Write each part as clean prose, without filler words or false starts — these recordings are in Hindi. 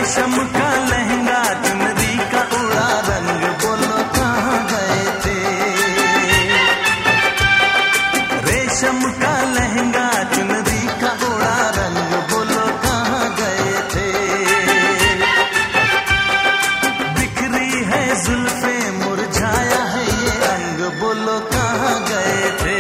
रेशम का लहंगा चुनरी का उड़ा रंग, बोलो कहाँ गए थे। रेशम का लहंगा चुनरी का उड़ा रंग, बोलो कहाँ गए थे। बिखरी है जुल्फे मुरझाया है ये रंग, बोलो कहाँ गए थे।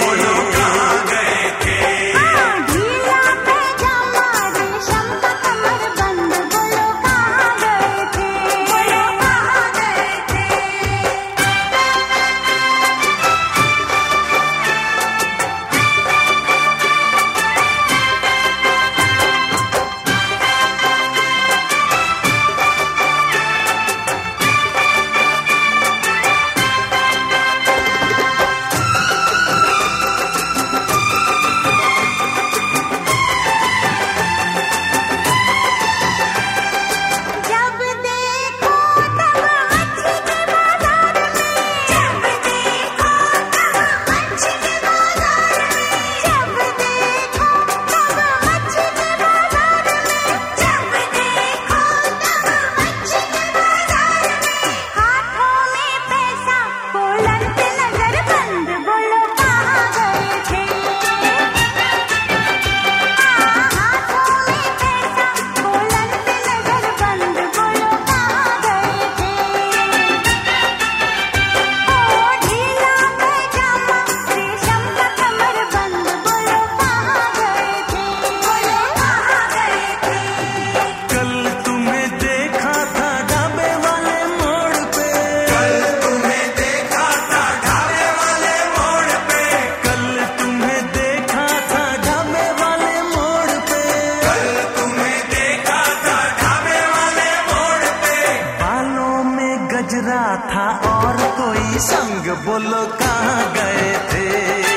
गजरा था और कोई संग, बोलो कहाँ गए थे।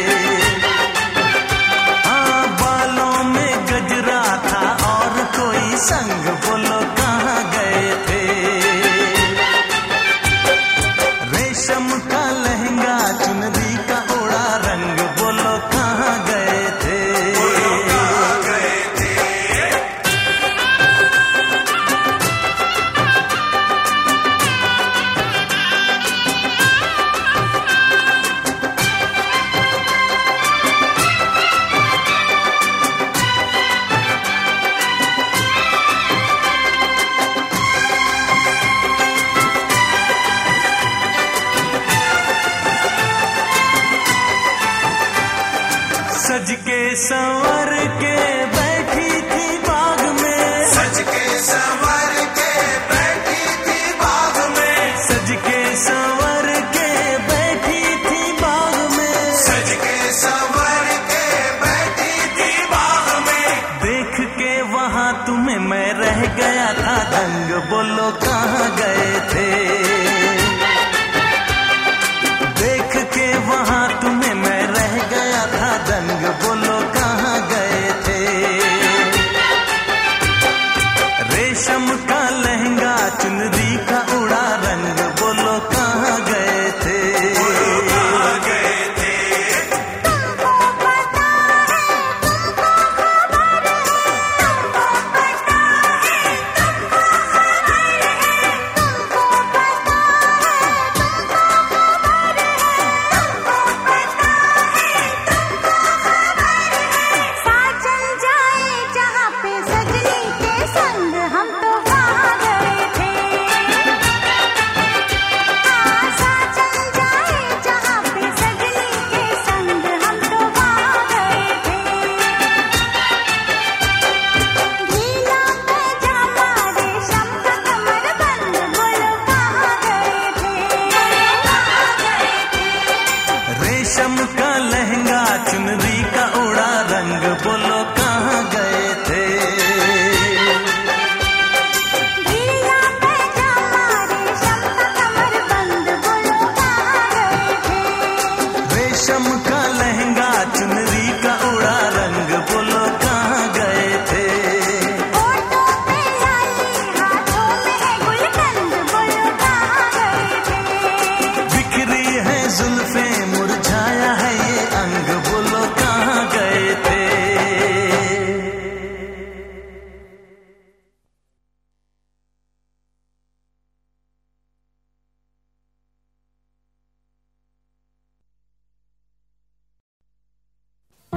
हाँ, बालों में गजरा था और कोई संग, बोलो कहाँ गए थे। रेशम का लहंगा चुनरी का उड़ा रंग, बोलो कहाँ गए थे। सज के संवर के बैठी थी बाग में, सज के संवर के बैठी थी बाग में, सज के संवर के बैठी थी बाग में, सज के संवर के बैठी थी बाग में। देख के वहाँ तुम्हें मैं रह गया था दंग, बोलो कहाँ गए थे। देख के वहाँ तुम्हें मैं रह गया था दंग, बोलो कहाँ गए थे। रेशम का लहंगा चुनरी का